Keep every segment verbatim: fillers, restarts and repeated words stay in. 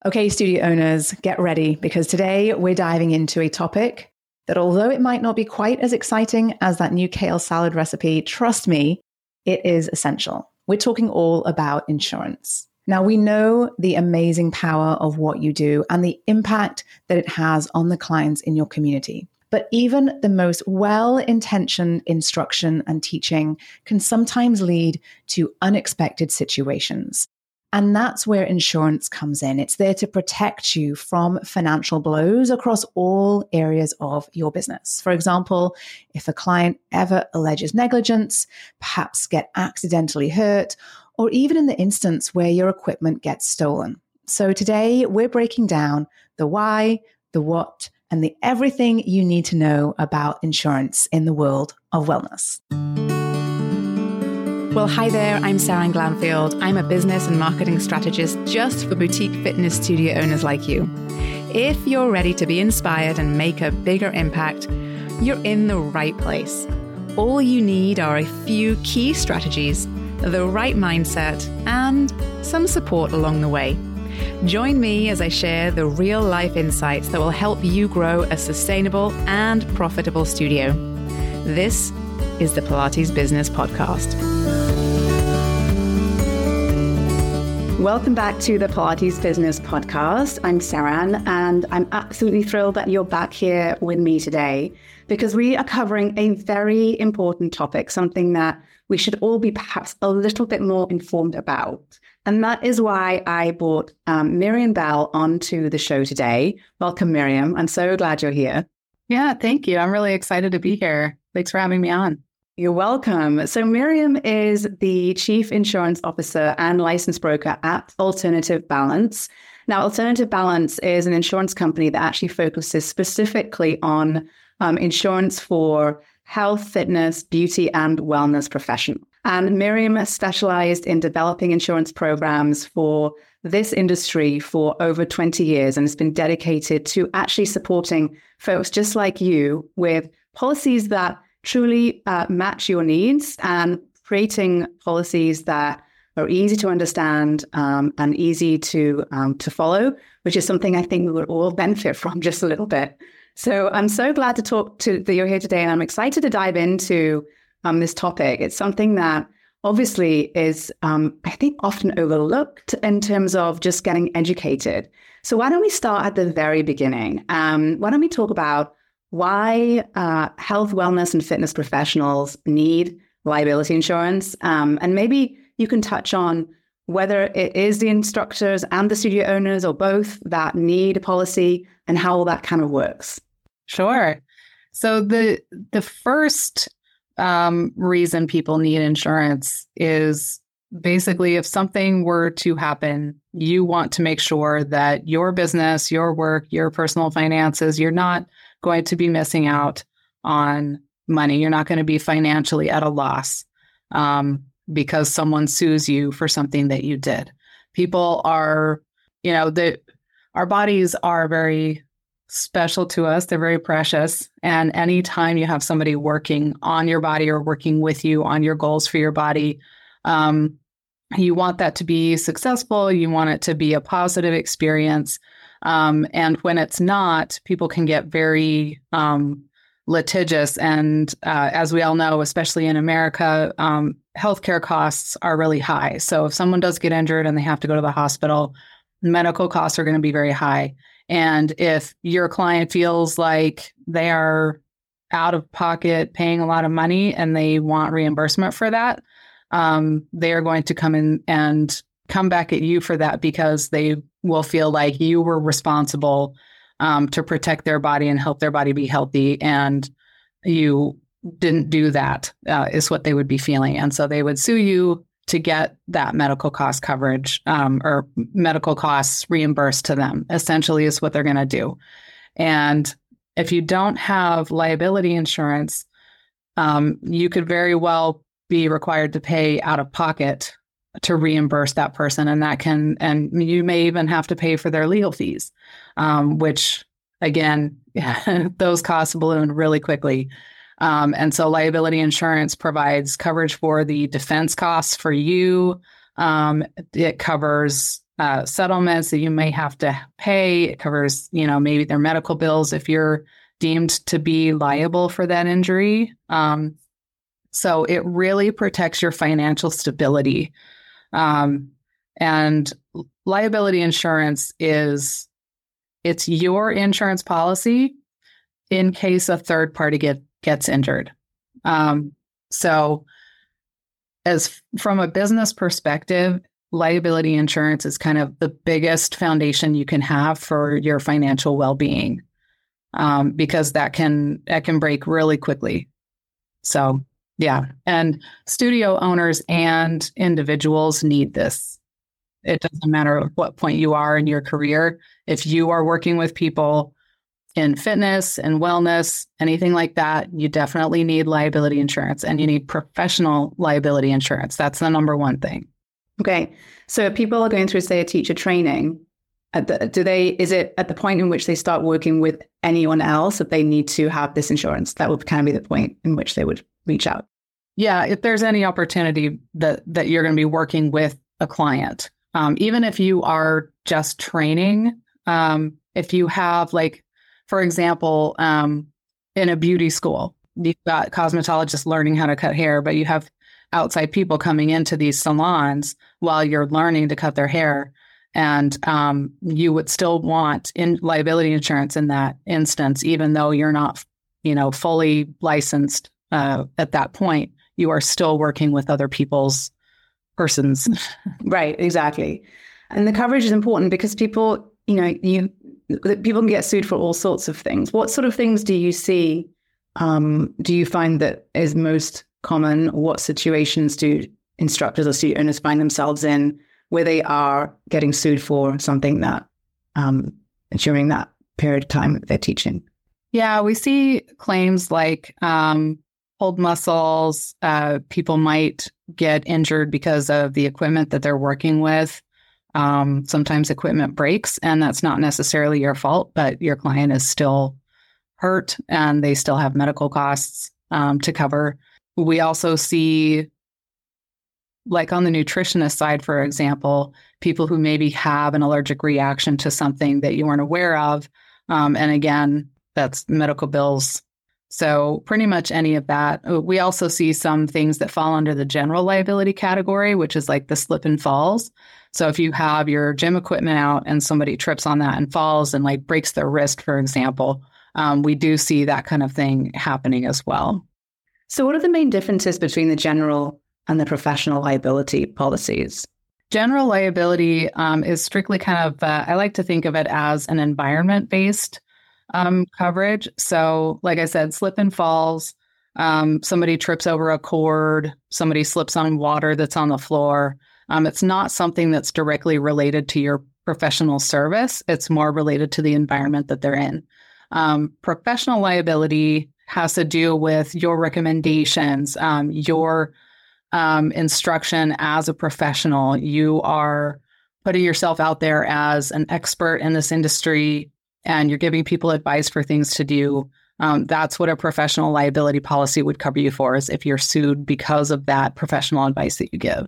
Okay, studio owners, get ready because today we're diving into a topic that, although it might not be quite as exciting as that new kale salad recipe, trust me, it is essential. We're talking all about insurance. Now, we know the amazing power of what you do and the impact that it has on the clients in your community. But even the most well-intentioned instruction and teaching can sometimes lead to unexpected situations. And that's where insurance comes in. It's there to protect you from financial blows across all areas of your business. For example, if a client ever alleges negligence, perhaps get accidentally hurt, or even in the instance where your equipment gets stolen. So today we're breaking down the why, the what, and the everything you need to know about insurance in the world of wellness. Well, hi there, I'm Sarah Glanfield. I'm a business and marketing strategist just for boutique fitness studio owners like you. If you're ready to be inspired and make a bigger impact, you're in the right place. All you need are a few key strategies, the right mindset, and some support along the way. Join me as I share the real-life insights that will help you grow a sustainable and profitable studio. This is the Pilates Business Podcast. Welcome back to the Pilates Business Podcast. I'm Saran, and I'm absolutely thrilled that you're back here with me today because we are covering a very important topic, something that we should all be perhaps a little bit more informed about. And that is why I brought um, Miriam Bell onto the show today. Welcome, Miriam. I'm so glad you're here. Yeah, thank you. I'm really excited to be here. Thanks for having me on. You're welcome. So Miriam is the Chief Insurance Officer and Licensed Broker at Alternative Balance. Now, Alternative Balance is an insurance company that actually focuses specifically on um, insurance for health, fitness, beauty, and wellness professionals. And Miriam has specialized in developing insurance programs for this industry for over twenty years and has been dedicated to actually supporting folks just like you with policies that truly uh, match your needs and creating policies that are easy to understand um, and easy to um, to follow, which is something I think we would all benefit from just a little bit. So I'm so glad to talk to that you're here today, and I'm excited to dive into um, this topic. It's something that obviously is, um, I think, often overlooked in terms of just getting educated. So why don't we start at the very beginning? Um, why don't we talk about why uh, health, wellness, and fitness professionals need liability insurance? Um, and maybe you can touch on whether it is the instructors and the studio owners or both that need a policy and how all that kind of works. Sure. So the the first um, reason people need insurance is basically if something were to happen, you want to make sure that your business, your work, your personal finances, you're not going to be missing out on money. You're not going to be financially at a loss um, because someone sues you for something that you did. People are, you know, the our bodies are very special to us. They're very precious. And anytime you have somebody working on your body or working with you on your goals for your body, um, you want that to be successful. You want it to be a positive experience. Um, and when it's not, people can get very um, litigious. And uh, as we all know, especially in America, um, healthcare costs are really high. So if someone does get injured and they have to go to the hospital, medical costs are going to be very high. And if your client feels like they are out of pocket paying a lot of money and they want reimbursement for that, um, they are going to come in and come back at you for that because they will feel like you were responsible um, to protect their body and help their body be healthy. And you didn't do that, uh, is what they would be feeling. And so they would sue you to get that medical cost coverage um, or medical costs reimbursed to them, essentially is what they're going to do. And if you don't have liability insurance, um, you could very well be required to pay out of pocket to reimburse that person. And that can, and you may even have to pay for their legal fees, um, which again, those costs balloon really quickly. Um, and so liability insurance provides coverage for the defense costs for you. Um, it covers uh, settlements that you may have to pay. It covers, you know, maybe their medical bills if you're deemed to be liable for that injury. Um, so it really protects your financial stability. Um, and liability insurance is, it's your insurance policy in case a third party get, gets injured. Um, so as from a business perspective, liability insurance is kind of the biggest foundation you can have for your financial well-being, um, because that can that can break really quickly. So yeah, and studio owners and individuals need this. It doesn't matter at what point you are in your career. If you are working with people in fitness and wellness, anything like that, you definitely need liability insurance, and you need professional liability insurance. That's the number one thing. Okay. So if people are going through, say, a teacher training, at the, do they, is it at the point in which they start working with anyone else that they need to have this insurance? That would kind of be the point in which they would reach out. Yeah. If there's any opportunity that, that you're going to be working with a client, um, even if you are just training, um, if you have like, for example, um, in a beauty school, you've got cosmetologists learning how to cut hair, but you have outside people coming into these salons while you're learning to cut their hair. And um, you would still want in liability insurance in that instance, even though you're not, you know, fully licensed uh, at that point. You are still working with other people's persons. Right, exactly. And the coverage is important because people, you know, you people can get sued for all sorts of things. What sort of things do you see? Um, do you find that is most common? What situations do instructors or studio owners find themselves in where they are getting sued for something that um, during that period of time that they're teaching? Yeah, we see claims like um, pulled muscles. Uh, people might get injured because of the equipment that they're working with. Um, sometimes equipment breaks, and that's not necessarily your fault, but your client is still hurt and they still have medical costs um, to cover. We also see, like on the nutritionist side, for example, people who maybe have an allergic reaction to something that you weren't aware of. Um, and again, that's medical bills. So pretty much any of that. We also see some things that fall under the general liability category, which is like the slip and falls. So if you have your gym equipment out and somebody trips on that and falls and like breaks their wrist, for example, um, we do see that kind of thing happening as well. So what are the main differences between the general and the professional liability policies? General liability um, is strictly kind of, uh, I like to think of it as an environment-based um, coverage. So like I said, slip and falls, um, somebody trips over a cord, somebody slips on water that's on the floor. Um, it's not something that's directly related to your professional service. It's more related to the environment that they're in. Um, professional liability has to do with your recommendations, um, your um, instruction as a professional. You are putting yourself out there as an expert in this industry, and you're giving people advice for things to do. Um, that's what a professional liability policy would cover you for, is if you're sued because of that professional advice that you give.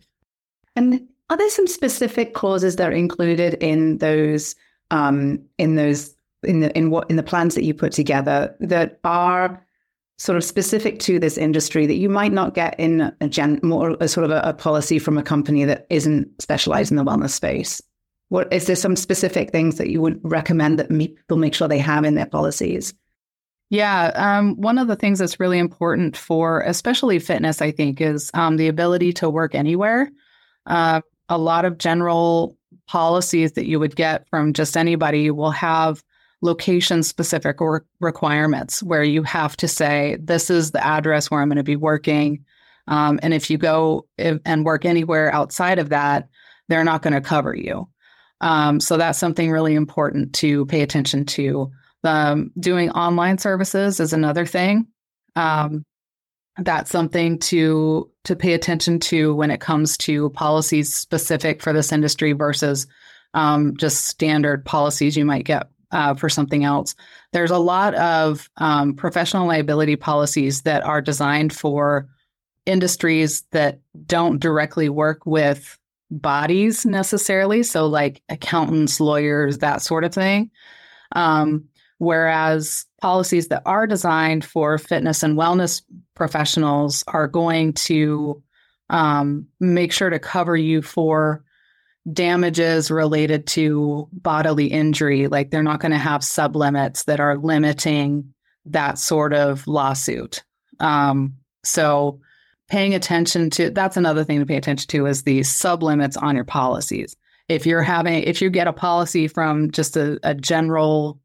And are there some specific clauses that are included in those, um, in those, in the in what in the plans that you put together that are sort of specific to this industry that you might not get in a gen more a sort of a, a policy from a company that isn't specialized in the wellness space? What is there some specific things that you would recommend that people make sure they have in their policies? Yeah, um, one of the things that's really important for especially fitness, I think, is um, the ability to work anywhere. Uh, a lot of general policies that you would get from just anybody will have location-specific re- requirements where you have to say, this is the address where I'm going to be working. Um, and if you go if, and work anywhere outside of that, they're not going to cover you. Um, so that's something really important to pay attention to. Um, doing online services is another thing. Um, that's something to to pay attention to when it comes to policies specific for this industry versus um, just standard policies you might get uh, for something else. There's a lot of um, professional liability policies that are designed for industries that don't directly work with bodies necessarily. So like accountants, lawyers, that sort of thing. Um, whereas policies that are designed for fitness and wellness professionals are going to um, make sure to cover you for damages related to bodily injury. Like they're not going to have sublimits that are limiting that sort of lawsuit. Um, so paying attention to, that's another thing to pay attention to, is the sublimits on your policies. If you're having, if you get a policy from just a, a general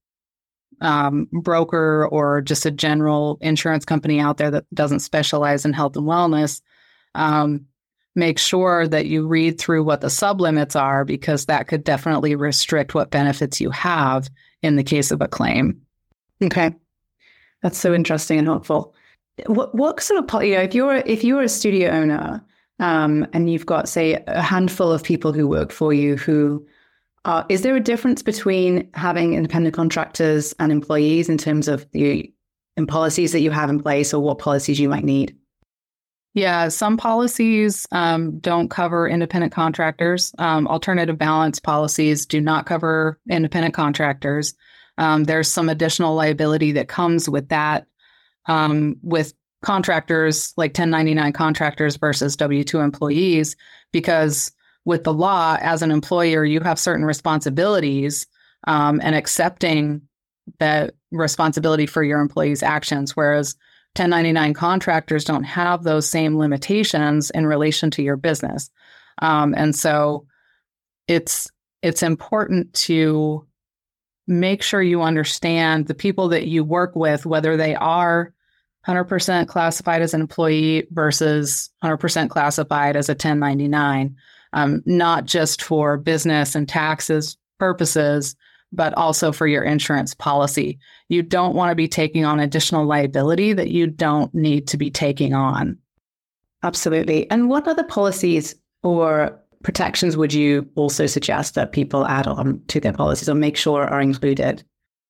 um, broker or just a general insurance company out there that doesn't specialize in health and wellness, um, make sure that you read through what the sublimits are, because that could definitely restrict what benefits you have in the case of a claim. Okay. That's so interesting and helpful. What what sort of, you know, if you're if you're a studio owner um, and you've got, say, a handful of people who work for you who are, is there a difference between having independent contractors and employees in terms of the in policies that you have in place, or what policies you might need? Yeah, some policies um, don't cover independent contractors. Um, alternative balance policies do not cover independent contractors. Um, there's some additional liability that comes with that, um, with contractors, like ten ninety-nine contractors versus W two employees, because with the law, as an employer, you have certain responsibilities, um, and accepting that responsibility for your employees' actions, whereas ten ninety-nine contractors don't have those same limitations in relation to your business. Um, and so it's it's important to make sure you understand the people that you work with, whether they are one hundred percent classified as an employee versus one hundred percent classified as a ten ninety-nine, um, not just for business and taxes purposes, but also for your insurance policy. You don't want to be taking on additional liability that you don't need to be taking on. Absolutely. And what other policies or protections would you also suggest that people add on to their policies or make sure are included?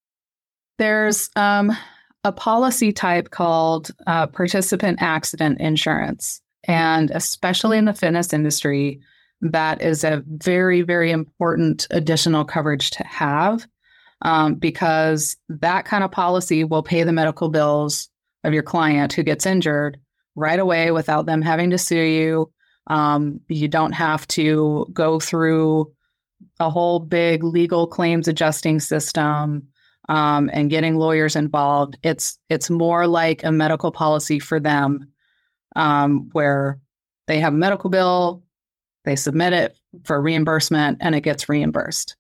There's um, a policy type called uh, participant accident insurance. And especially in the fitness industry, that is a very, very important additional coverage to have, um, because that kind of policy will pay the medical bills of your client who gets injured right away without them having to sue you. Um, you don't have to go through a whole big legal claims adjusting system um, and getting lawyers involved. It's it's more like a medical policy for them, um, where they have a medical bill, they submit it for reimbursement, and it gets reimbursed.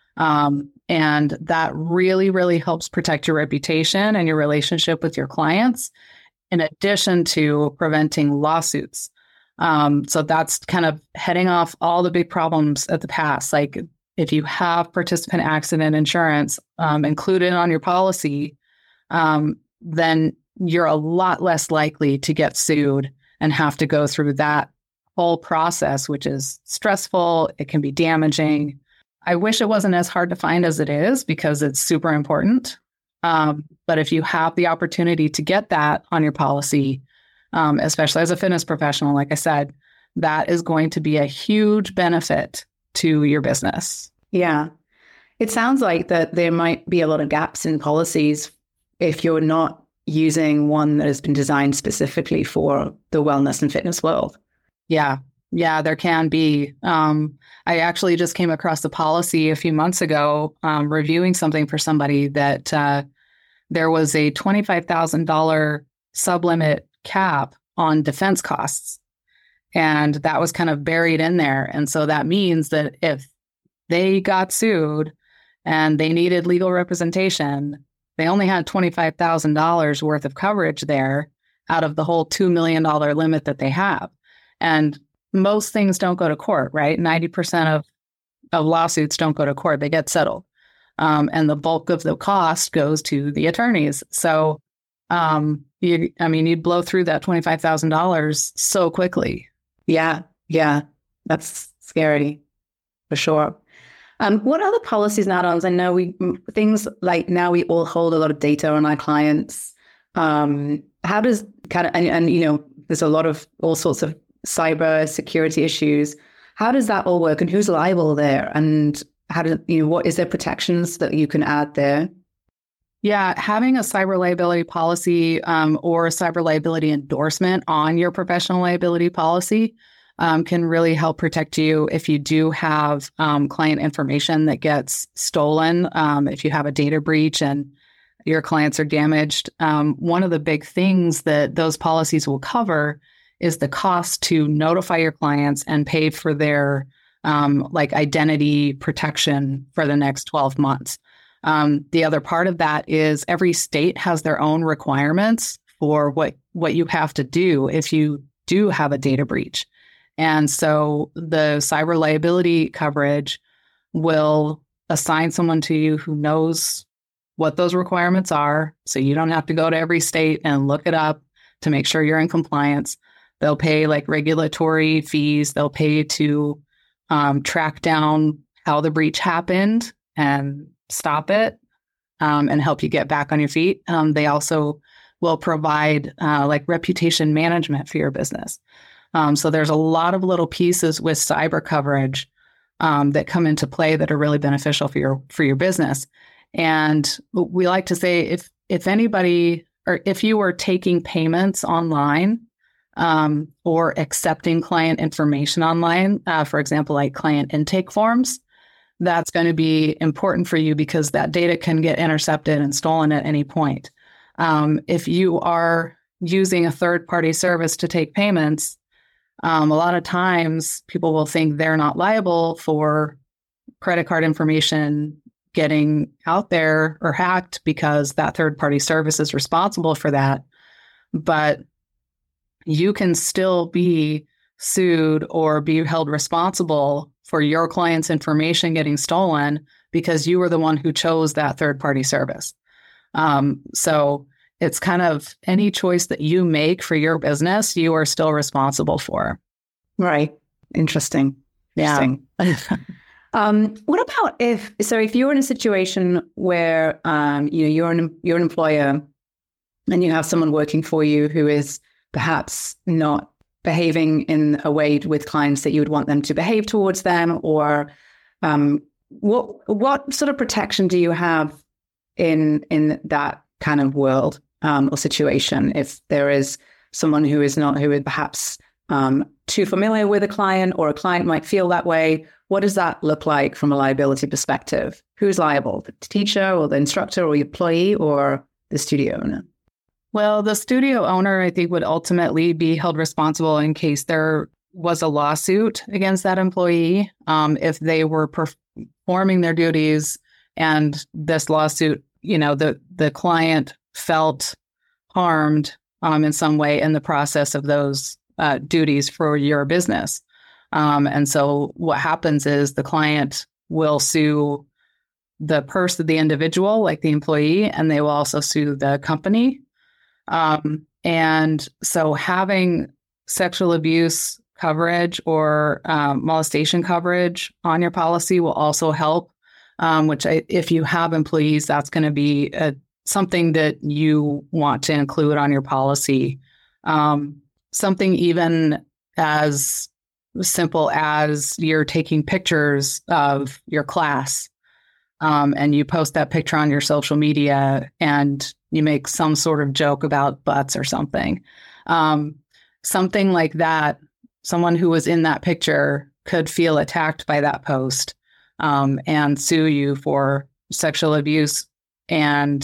Um, and that really, really helps protect your reputation and your relationship with your clients, in addition to preventing lawsuits. Um, so that's kind of heading off all the big problems at the past. Like if you have participant accident insurance um, included on your policy, um, then you're a lot less likely to get sued and have to go through that whole process, which is stressful. It can be damaging. I wish it wasn't as hard to find as it is, because it's super important. Um, but if you have the opportunity to get that on your policy, um, especially as a fitness professional, like I said, that is going to be a huge benefit to your business. Yeah. It sounds like that there might be a lot of gaps in policies if you're not using one that has been designed specifically for the wellness and fitness world. Yeah. Yeah, there can be. Um, I actually just came across a policy a few months ago, um, reviewing something for somebody, that uh, there was a twenty-five thousand dollars sublimit cap on defense costs. And that was kind of buried in there. And so that means that if they got sued and they needed legal representation, they only had twenty-five thousand dollars worth of coverage there out of the whole two million dollars limit that they have. And most things don't go to court, right? ninety percent of, of lawsuits don't go to court. They get settled. Um, and the bulk of the cost goes to the attorneys. So, um, you, I mean, you'd blow through that twenty-five thousand dollars so quickly. Yeah. Yeah. That's scary for sure. Um, what other policies and add-ons? I know we, things like now we all hold a lot of data on our clients. Um, how does kind of, and, and, you know, there's a lot of all sorts of cyber security issues. how does that all work, and who's liable there? And how do you know what is there protections that you can add there? Yeah, having a cyber liability policy um, or a cyber liability endorsement on your professional liability policy um, can really help protect you if you do have um, client information that gets stolen, um, if you have a data breach and your clients are damaged. Um, one of the big things that those policies will cover is the cost to notify your clients and pay for their um, like identity protection for the next twelve months. Um, the other part of that is every state has their own requirements for what, what you have to do if you do have a data breach. And so the cyber liability coverage will assign someone to you who knows what those requirements are. So you don't have to go to every state and look it up to make sure you're in compliance. They'll pay like regulatory fees. They'll pay to um, track down how the breach happened and stop it um, and help you get back on your feet. Um, they also will provide uh, like reputation management for your business. Um, so there's a lot of little pieces with cyber coverage um, that come into play that are really beneficial for your for your business. And we like to say if if anybody or if you are taking payments online um, or accepting client information online, uh, for example, like client intake forms, that's going to be important for you because that data can get intercepted and stolen at any point. Um, if you are using a third-party service to take payments, um, a lot of times people will think they're not liable for credit card information getting out there or hacked because that third-party service is responsible for that. But you can still be sued or be held responsible for your client's information getting stolen because you were the one who chose that third-party service. Um, so it's kind of any choice that you make for your business, you are still responsible for. Right. Interesting. Yeah. Interesting. um, what about if, so if you're in a situation where, um, you know, you're an, you're an employer and you have someone working for you who is perhaps not behaving in a way with clients that you would want them to behave towards them, or um, what what sort of protection do you have in in that kind of world um, or situation if there is someone who is not who is perhaps um, too familiar with a client, or a client might feel that way? What does that look like from a liability perspective? Who's liable? The teacher or the instructor or the employee or the studio owner? Well, the studio owner, I think, would ultimately be held responsible in case there was a lawsuit against that employee. Um, if they were performing their duties and this lawsuit, you know, the, the client felt harmed um, in some way in the process of those uh, duties for your business. Um, and so what happens is the client will sue the person, the individual, like the employee, and they will also sue the company. Um, and so having sexual abuse coverage or um, molestation coverage on your policy will also help, um, which I, if you have employees, that's going to be a, something that you want to include on your policy. Um, something even as simple as you're taking pictures of your class um, and you post that picture on your social media and you make some sort of joke about butts or something. Um, something like that, someone who was in that picture could feel attacked by that post um, and sue you for sexual abuse. And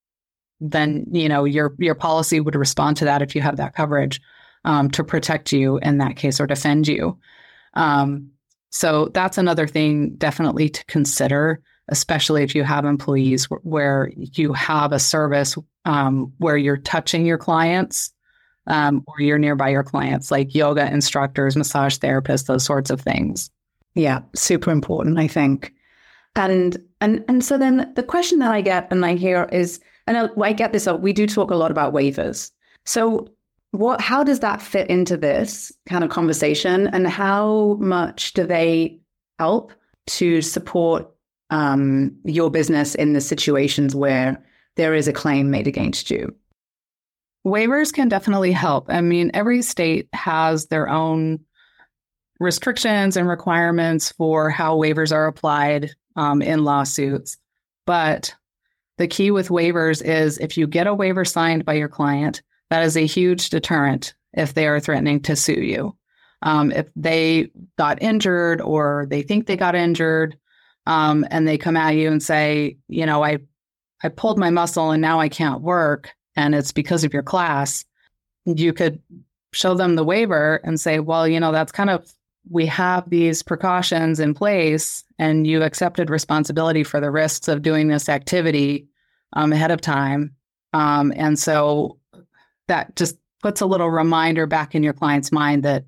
then, you know, your your policy would respond to that if you have that coverage um, to protect you in that case or defend you. Um, so that's another thing definitely to consider, especially if you have employees w- where you have a service um, where you're touching your clients um, or you're nearby your clients, like yoga instructors, massage therapists, those sorts of things. Yeah, super important, I think. And and and so then the question that I get and I hear is, and I, I get this, we do talk a lot about waivers. So what? How does that fit into this kind of conversation, and how much do they help to support um, your business in the situations where there is a claim made against you? Waivers can definitely help. I mean, every state has their own restrictions and requirements for how waivers are applied um, in lawsuits. But the key with waivers is if you get a waiver signed by your client, that is a huge deterrent if they are threatening to sue you. Um, if they got injured or they think they got injured um, and they come at you and say, you know, I, I pulled my muscle and now I can't work and it's because of your class, you could show them the waiver and say, well, you know, that's kind of, we have these precautions in place and you accepted responsibility for the risks of doing this activity um, ahead of time. Um, and so that just puts a little reminder back in your client's mind that,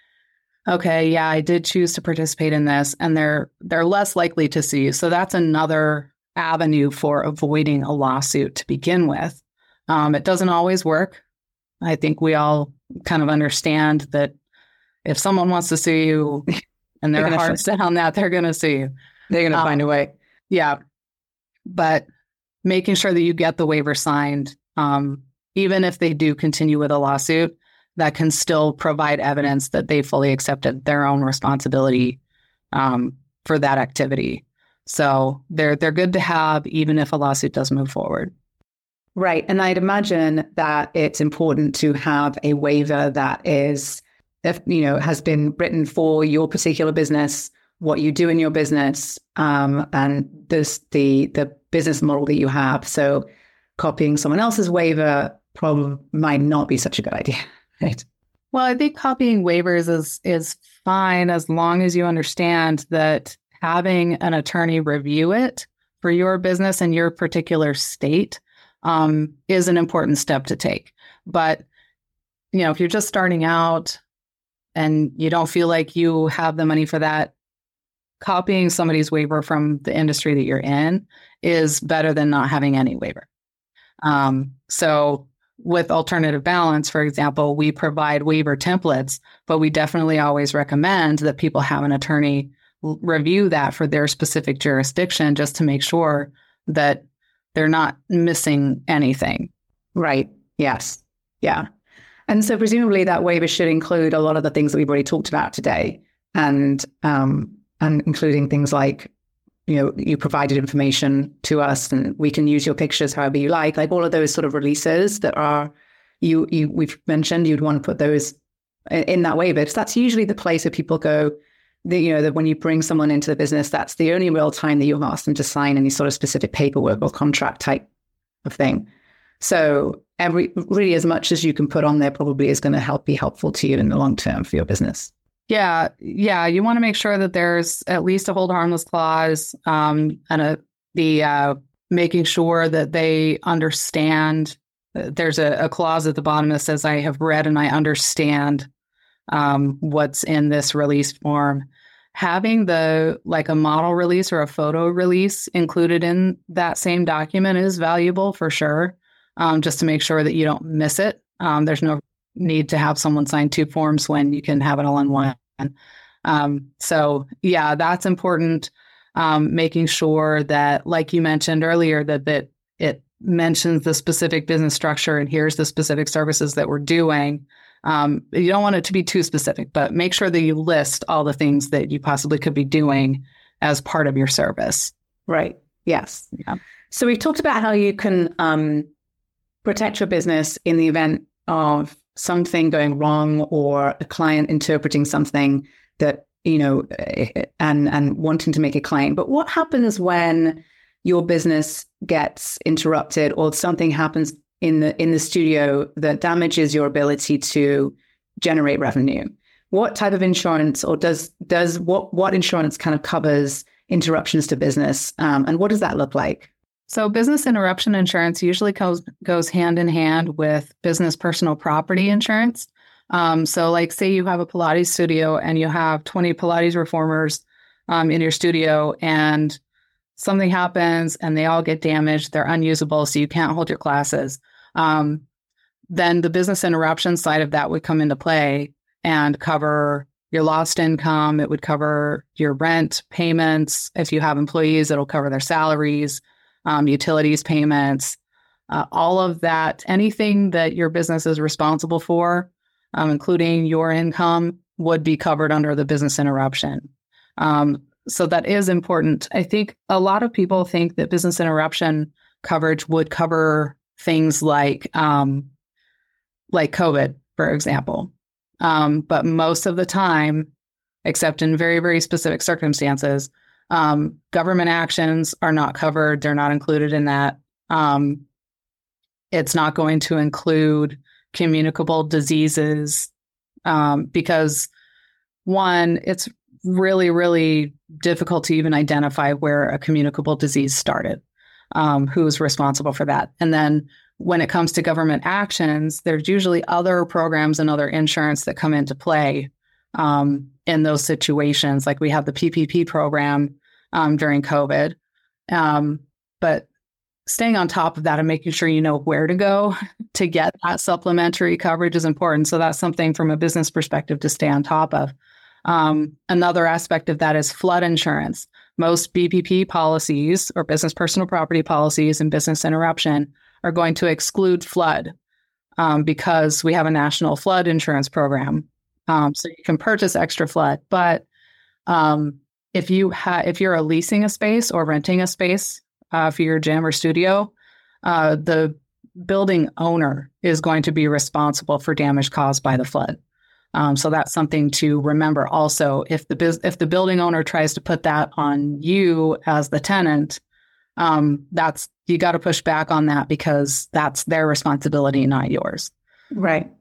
okay, yeah, I did choose to participate in this, and they're they're less likely to sue you. So that's another avenue for avoiding a lawsuit to begin with. Um, it doesn't always work. I think we all kind of understand that if someone wants to sue you and they're hard set on that, they're going to sue you. They're going to um, find a way. Yeah. But making sure that you get the waiver signed, um, even if they do continue with a lawsuit, that can still provide evidence that they fully accepted their own responsibility um, for that activity. So they're they're good to have, even if a lawsuit does move forward. Right. And I'd imagine that it's important to have a waiver that is, if you know, has been written for your particular business, what you do in your business, um, and this the the business model that you have. So copying someone else's waiver probably might not be such a good idea. Right. Well, I think copying waivers is is fine as long as you understand that having an attorney review it for your business and your particular state um, is an important step to take. But, you know, if you're just starting out and you don't feel like you have the money for that, copying somebody's waiver from the industry that you're in is better than not having any waiver. Um, so with Alternative Balance, for example, we provide waiver templates, but we definitely always recommend that people have an attorney review that for their specific jurisdiction just to make sure that they're not missing anything. Right. Yes. Yeah. And so presumably that waiver should include a lot of the things that we've already talked about today, and um, and including things like, you know, you provided information to us and we can use your pictures however you like, like all of those sort of releases that are, you, you we've mentioned you'd want to put those in that waiver. So that's usually the place where people go, that, you know, that when you bring someone into the business, that's the only real time that you've asked them to sign any sort of specific paperwork or contract type of thing. So every really as much as you can put on there probably is going to help be helpful to you in the long term for your business. Yeah, yeah. You want to make sure that there's at least a hold harmless clause, um, and a the uh, making sure that they understand. Uh, there's a, a clause at the bottom that says, "I have read and I understand um, what's in this release form." Having the like a model release or a photo release included in that same document is valuable for sure, um, just to make sure that you don't miss it. Um, there's no need to have someone sign two forms when you can have it all in one. Um, so yeah, that's important. Um, making sure that, like you mentioned earlier, that, that it mentions the specific business structure and here's the specific services that we're doing. Um, you don't want it to be too specific, but make sure that you list all the things that you possibly could be doing as part of your service. Right. Yes. Yeah. So we've talked about how you can um, protect your business in the event of something going wrong or a client interpreting something that, you know, and and wanting to make a claim. But what happens when your business gets interrupted or something happens in the in the studio that damages your ability to generate revenue? What type of insurance, or does does what what insurance kind of covers interruptions to business, um, and what does that look like? So business interruption insurance usually goes, goes hand in hand with business personal property insurance. Um, so like say you have a Pilates studio and you have twenty Pilates reformers um, in your studio and something happens and they all get damaged, they're unusable, so you can't hold your classes. Um, then the business interruption side of that would come into play and cover your lost income. It would cover your rent payments. If you have employees, it'll cover their salaries. Um, utilities payments, uh, all of that, anything that your business is responsible for, um, including your income, would be covered under the business interruption. Um, so that is important. I think a lot of people think that business interruption coverage would cover things like um, like COVID, for example. Um, but most of the time, except in very, very specific circumstances, um, government actions are not covered. They're not included in that. Um, it's not going to include communicable diseases um, because, one, it's really, really difficult to even identify where a communicable disease started, um, who's responsible for that. And then when it comes to government actions, there's usually other programs and other insurance that come into play um, in those situations. Like we have the P P P program um, during COVID. Um, but staying on top of that and making sure you know where to go to get that supplementary coverage is important. So that's something from a business perspective to stay on top of. Um, another aspect of that is flood insurance. Most B P P policies or business personal property policies and business interruption are going to exclude flood um, because we have a national flood insurance program. Um, so you can purchase extra flood. But um, if you ha- if you're a leasing a space or renting a space uh, for your gym or studio, uh, the building owner is going to be responsible for damage caused by the flood. Um, so that's something to remember. Also, if the biz- if the building owner tries to put that on you as the tenant, um, that's you got to push back on that because that's their responsibility, not yours. Right.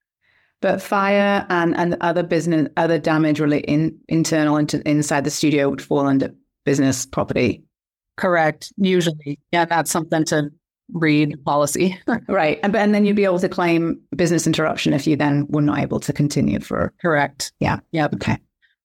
But fire and, and other business, other damage related in, internal into inside the studio would fall under business property. Correct. Usually, yeah, that's something to read policy. Right. And, and then you'd be able to claim business interruption if you then were not able to continue for. Correct. Yeah. Yep. Okay.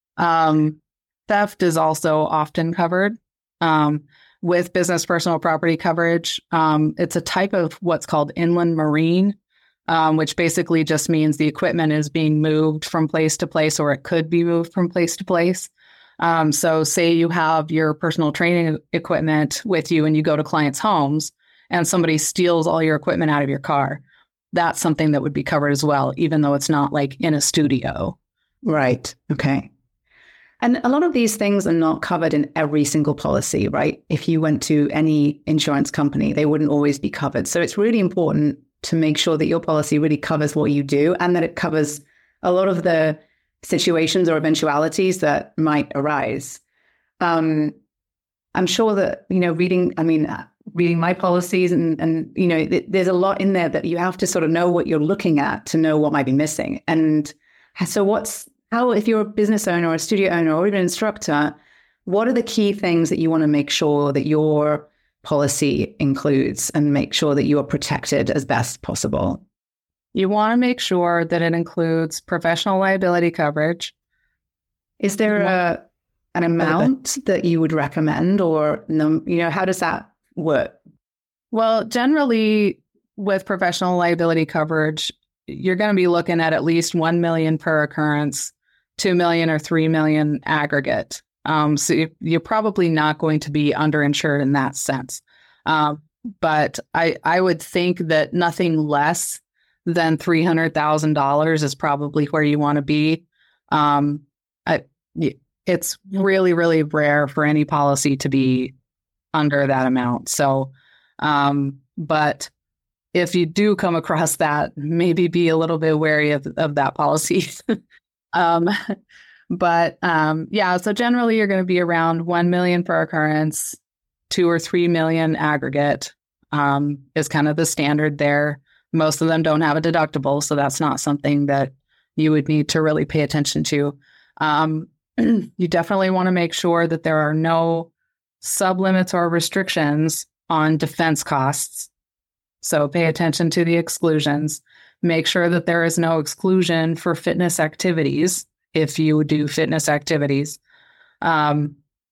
Um, theft is also often covered um, with business personal property coverage. Um, it's a type of what's called inland marine, um, which basically just means the equipment is being moved from place to place, or it could be moved from place to place. Um, so say you have your personal training equipment with you and you go to clients' homes and somebody steals all your equipment out of your car. That's something that would be covered as well, even though it's not like in a studio. Right. Okay. And a lot of these things are not covered in every single policy, right? If you went to any insurance company, they wouldn't always be covered. So it's really important to make sure that your policy really covers what you do and that it covers a lot of the situations or eventualities that might arise. Um, I'm sure that, you know, reading, I mean, reading my policies and, and you know, th- there's a lot in there that you have to sort of know what you're looking at to know what might be missing. And so what's, how, if you're a business owner or a studio owner or even an instructor, what are the key things that you want to make sure that your policy includes and make sure that you are protected as best possible? You want to make sure that it includes professional liability coverage. Is there a an amount that you would recommend, or you know, how does that work? Well, generally with professional liability coverage, you're going to be looking at at least one million per occurrence, two million or three million aggregate. Um, so you're probably not going to be underinsured in that sense. Um, but I I would think that nothing less than three hundred thousand dollars is probably where you want to be. Um, I, it's really, really rare for any policy to be under that amount. So, um, but if you do come across that, maybe be a little bit wary of, of that policy. um, but um, yeah, so generally you're going to be around one million per occurrence, two or three million aggregate um, is kind of the standard there. Most of them don't have a deductible, so that's not something that you would need to really pay attention to. Um, you definitely want to make sure that there are no sublimits or restrictions on defense costs. So pay attention to the exclusions. Make sure that there is no exclusion for fitness activities if you do fitness activities. Um,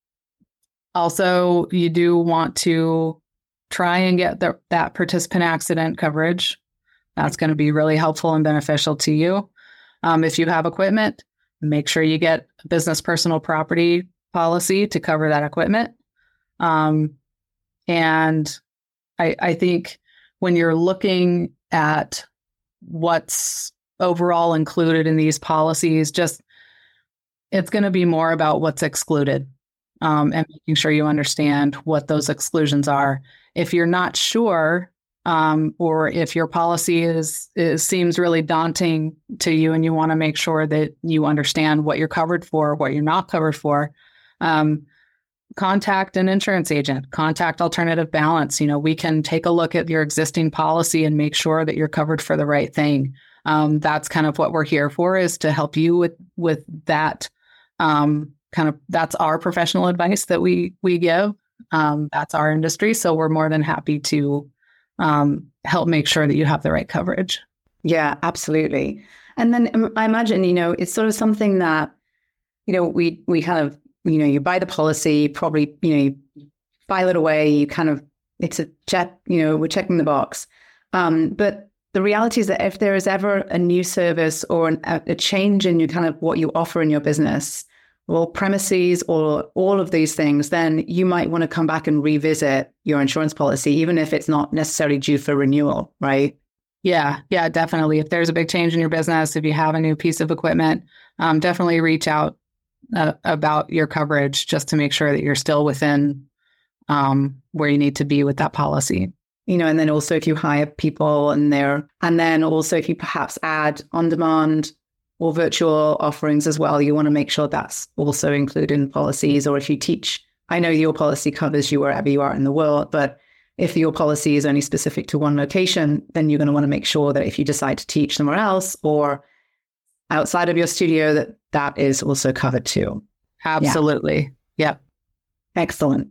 also, you do want to try and get the, that participant accident coverage. That's going to be really helpful and beneficial to you. Um, if you have equipment, make sure you get a business personal property policy to cover that equipment. Um, and I, I think when you're looking at what's overall included in these policies, just it's going to be more about what's excluded, um, and making sure you understand what those exclusions are. If you're not sure, um, or if your policy is, is seems really daunting to you and you want to make sure that you understand what you're covered for, what you're not covered for, um, contact an insurance agent, contact Alternative Balance. You know, we can take a look at your existing policy and make sure that you're covered for the right thing. Um, that's kind of what we're here for, is to help you with, with that, um, kind of, that's our professional advice that we, we give. Um, that's our industry. So we're more than happy to, um, help make sure that you have the right coverage. Yeah, absolutely. And then um, I imagine, you know, it's sort of something that, you know, we, we kind of, you know, you buy the policy, probably, you know, you file it away, you kind of, it's a check, you know, we're checking the box. Um, but the reality is that if there is ever a new service or an, a, a change in your kind of what you offer in your business, or premises, or all of these things, then you might want to come back and revisit your insurance policy, even if it's not necessarily due for renewal, right? Yeah, yeah, definitely. If there's a big change in your business, if you have a new piece of equipment, um, definitely reach out uh, about your coverage just to make sure that you're still within um, where you need to be with that policy. You know, and then also if you hire people and they're, and then also if you perhaps add on-demand or virtual offerings as well, you want to make sure that's also included in policies. Or if you teach, I know your policy covers you wherever you are in the world, but if your policy is only specific to one location, then you're going to want to make sure that if you decide to teach somewhere else or outside of your studio, that that is also covered too. Absolutely. Yeah. Yep. Excellent.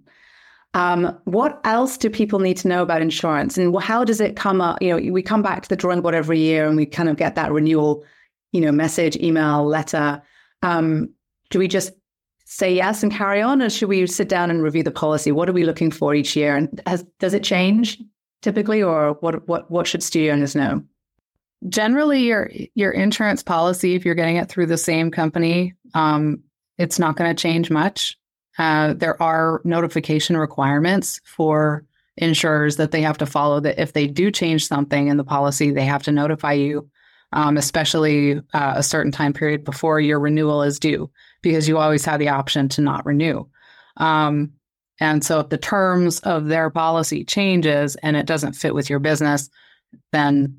Um, what else do people need to know about insurance, and how does it come up? You know, we come back to the drawing board every year and we kind of get that renewal, you know, message, email, letter. Um, do we just say yes and carry on, or should we sit down and review the policy? What are we looking for each year? And has, does it change typically, or what, what, what should studio owners know? Generally, your, your insurance policy, if you're getting it through the same company, um, it's not going to change much. Uh, there are notification requirements for insurers that they have to follow, that if they do change something in the policy, they have to notify you, um, especially uh, a certain time period before your renewal is due, because you always have the option to not renew. Um, and so if the terms of their policy changes and it doesn't fit with your business, then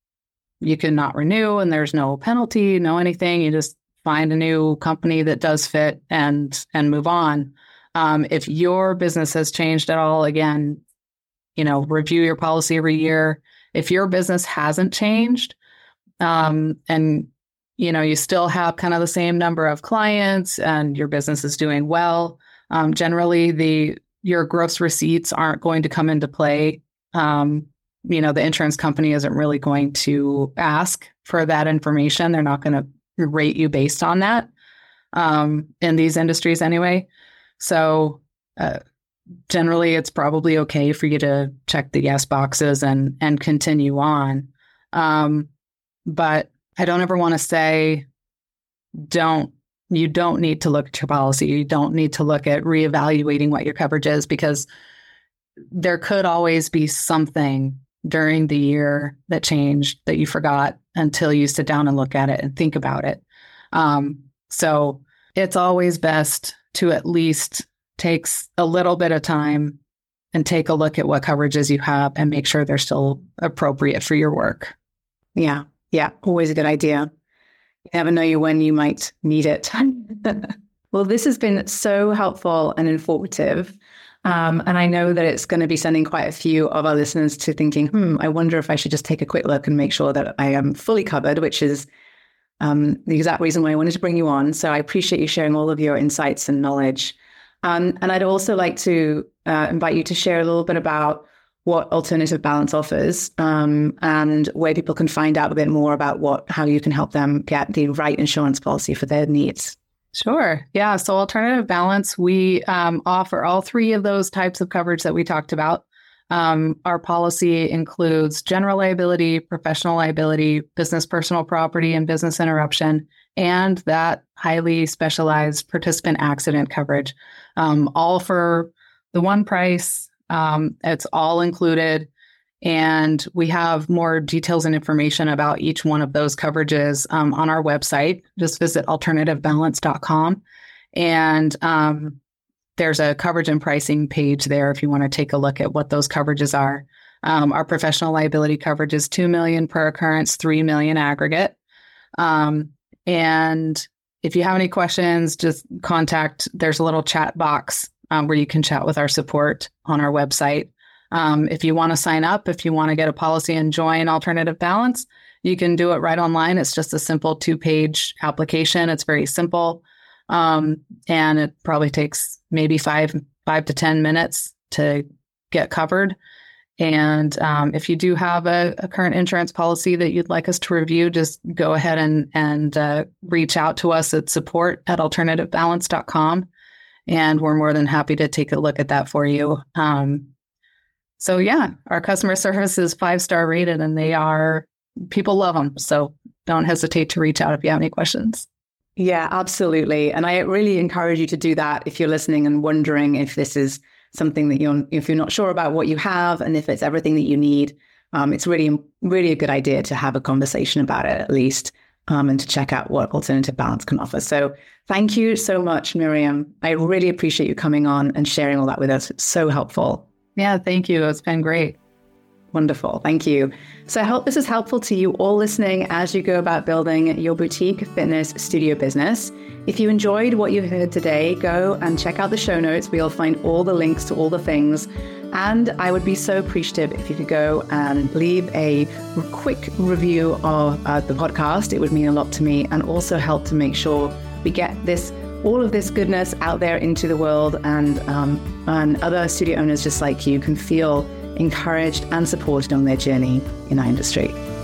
you can not renew and there's no penalty, no anything. You just find a new company that does fit and and move on. Um, if your business has changed at all, again, you know, review your policy every year. If your business hasn't changed, um, and you know, you still have kind of the same number of clients and your business is doing well, um, generally the your gross receipts aren't going to come into play. Um, you know, the insurance company isn't really going to ask for that information. They're not going to rate you based on that, um, in these industries anyway. So uh, generally, it's probably okay for you to check the yes boxes and and continue on. Um, but I don't ever want to say, don't, you don't need to look at your policy. You don't need to look at reevaluating what your coverage is, because there could always be something during the year that changed that you forgot until you sit down and look at it and think about it. Um, so it's always best to at least take a little bit of time and take a look at what coverages you have and make sure they're still appropriate for your work. Yeah. Yeah. Always a good idea. You never know when you might need it. Well, this has been so helpful and informative. Um, and I know that it's going to be sending quite a few of our listeners to thinking, hmm, I wonder if I should just take a quick look and make sure that I am fully covered, which is um, the exact reason why I wanted to bring you on. So I appreciate you sharing all of your insights and knowledge. Um, and I'd also like to uh, invite you to share a little bit about what Alternative Balance offers, um, and where people can find out a bit more about what how you can help them get the right insurance policy for their needs. Sure. Yeah. So Alternative Balance, we um, offer all three of those types of coverage that we talked about. Um, our policy includes general liability, professional liability, business personal property, and business interruption, and that highly specialized participant accident coverage, um, all for the one price. Um, it's all included And we have more details and information about each one of those coverages um, on our website. Just visit alternative balance dot com. And um, there's a coverage and pricing page there if you want to take a look at what those coverages are. Um, our professional liability coverage is two million dollars per occurrence, three million dollars aggregate. Um, and if you have any questions, just contact, there's a little chat box um, where you can chat with our support on our website. Um, if you want to sign up, if you want to get a policy and join Alternative Balance, you can do it right online. It's just a simple two-page application. It's very simple. Um, and it probably takes maybe five, five to ten minutes to get covered. And um, if you do have a, a current insurance policy that you'd like us to review, just go ahead and, and uh, reach out to us at support at alternative balance dot com. And we're more than happy to take a look at that for you. Um, so yeah, our customer service is five-star rated and they are, people love them. So don't hesitate to reach out if you have any questions. Yeah, absolutely. And I really encourage you to do that if you're listening and wondering if this is something that you're, if you're not sure about what you have and if it's everything that you need. Um, it's really, really a good idea to have a conversation about it at least, um, and to check out what Alternative Balance can offer. So thank you so much, Miriam. I really appreciate you coming on and sharing all that with us. It's so helpful. Yeah, thank you. It's been great. Wonderful. Thank you. So I hope this is helpful to you all listening as you go about building your boutique fitness studio business. If you enjoyed what you heard today, go and check out the show notes where you'll find all the links to all the things. And I would be so appreciative if you could go and leave a quick review of uh, the podcast. It would mean a lot to me and also help to make sure we get this all of this goodness out there into the world, and um, and other studio owners just like you can feel encouraged and supported on their journey in our industry.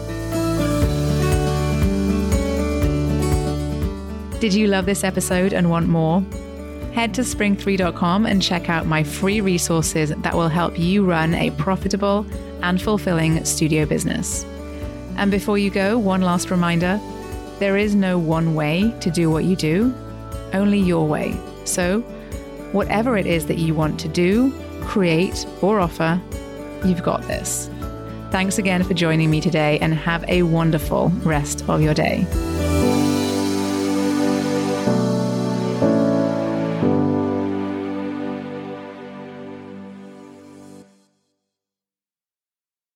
Did you love this episode and want more? Head to spring three dot com and check out my free resources that will help you run a profitable and fulfilling studio business. And before you go, one last reminder, there is no one way to do what you do, only your way. So whatever it is that you want to do, create, or offer, you've got this. Thanks again for joining me today and have a wonderful rest of your day.